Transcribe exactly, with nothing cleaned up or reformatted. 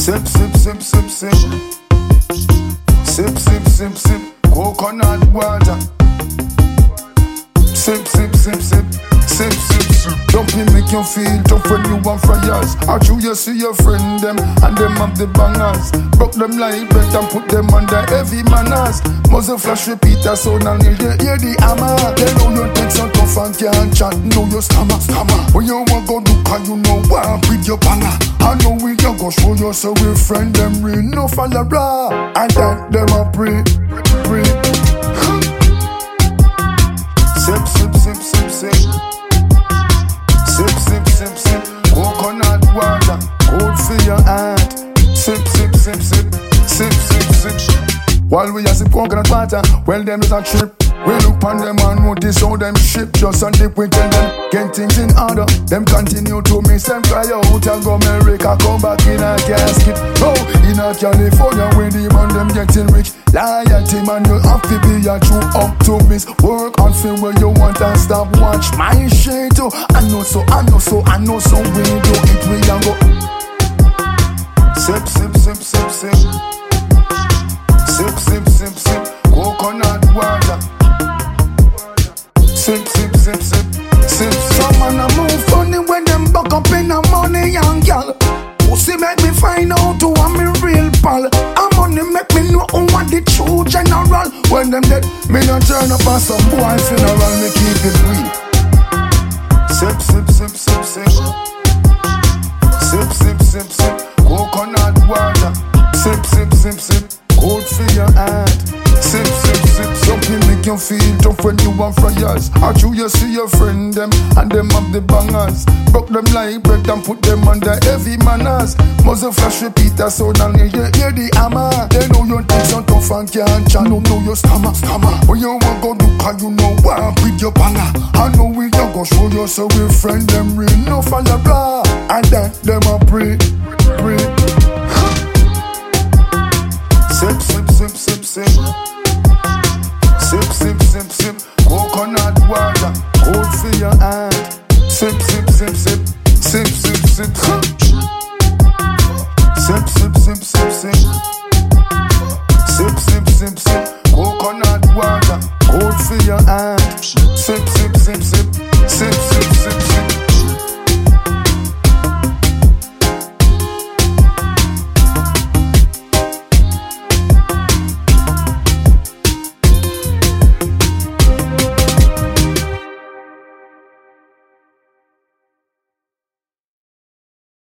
Sip, sip, sip, sip, sip. Sip, sip, sip, sip. Coconut water. Sip, sip, sip, sip. Sip, sip, sip. Dumping make you feel tough when you want fryers. Out you, you see your friend them, and them have the bangers. Broke them like bread and put them under heavy manners. Muzzle flash repeater so now you hear the hammer. They know you take so tough and can't chat. Know you stammer, stammer. When you want go do cause you know what with your banger. I know we can go show you so we friend them real no follower. And that them a pray, pray. Sip, sip, sip, sip, sip. Sip, sip, sip, sip. Coconut water, good for your heart. Sip, sip, sip, sip. Sip, sip, sip. While we a sip coconut water, well them is a trip. We look on them and notice how them ship. Just on dip we tell them, get things in order. Them continue to miss them cry out and go America, come back in a casket. No, in a California where the man them getting rich. Loyalty man, you have to be a true optimist. Work on feel where you want and stop watch my shit too. I know so, I know so, I know so we do it, we a go. Sip, sip, sip, sip, sip. Sip, sip, sip, sip. Coconut water. Sip, sip, sip, sip, sip. Some man a move funny when them buck up in the money, young girl. Pussy make me find out who I'm me real pal. And money make me know who want the true general. When them dead, me not turn up on some boy funeral. Me keep it real. Sip, sip, sip, sip, sip. Sip, sip, sip, sip. Coconut water. Sip, sip, sip, sip. Good for your heart. Sip, sip, sip. Something make you feel tough when you want fryers. Out you, you see your friend them, and them have the bangers. Broke them like bread and put them under heavy manners. Muzzle flash repeater so now you hear the hammer. They know you take so tough and can't chat. No, know you stammer, stammer. When you want go do cause you know what with your banger. I know we can go show you so we friend them real no follower. And that them a pray, pray. Sip, sip, sip, sip, sip. Sip, sip, sip, sip.